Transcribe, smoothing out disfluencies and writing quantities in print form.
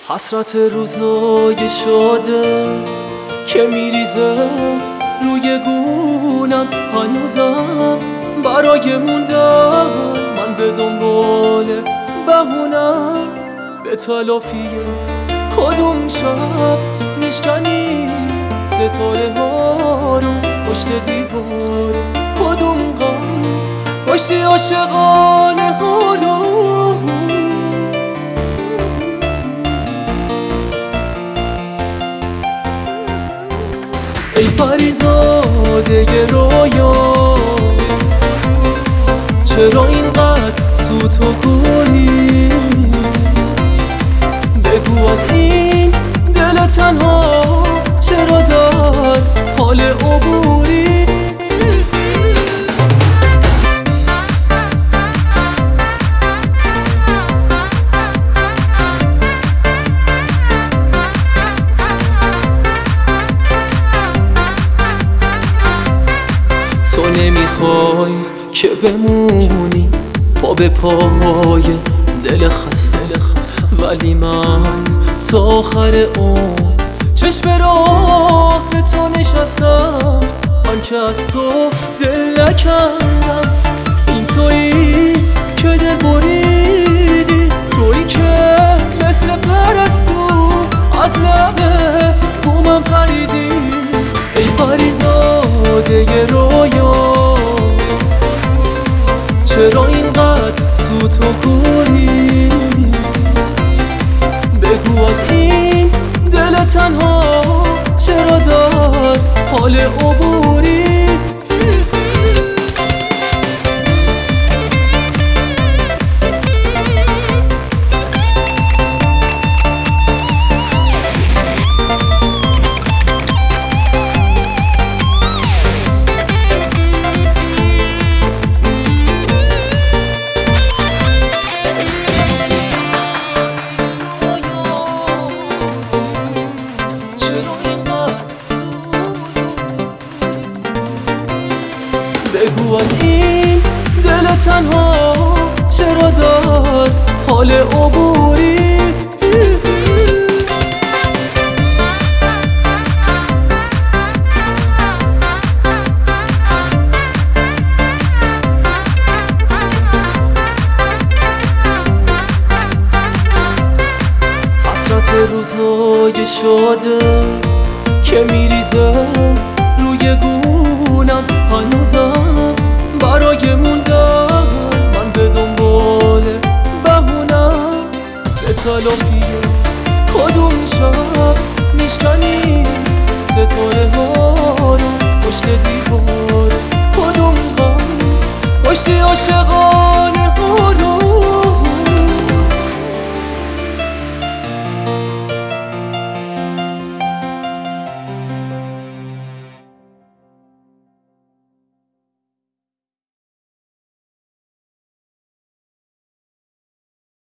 حسرت روزای شده که میریزه روی گونم، هنوزم برای موندن من به دنبال بهونم. به تلافی کدوم شب میشکنی ستاره ها رو پشت دیوار، کدوم غم پشتی عاشقانه ها رو. ای پریزاده رویا، چرا اینقدر سوت و کوری؟ بگو از این دل تنها چرا در حال عبوری؟ تو نمیخوای که بمونی پا به پای دل خسته، ولی من تا آخر عمر چشم راه تو نشستم. من که از تو دل نکندم، این تویی که دل بریدی، تویی که مثل پرستو از لبه بومم پریدی. ای پریزاده رویا، چرا اینقدر سوت و کوری؟ بگو از این دل تنها چرا در حال عبوری؟ بگو از این دل تنها چرا در حال عبوری؟ حسرت روزای شده که میریزه روی گونم، هنوزم برای موندن من به دنبال بهونم. به تلافی کدوم شب میشکنی ستاره ها رو پشت دیوار،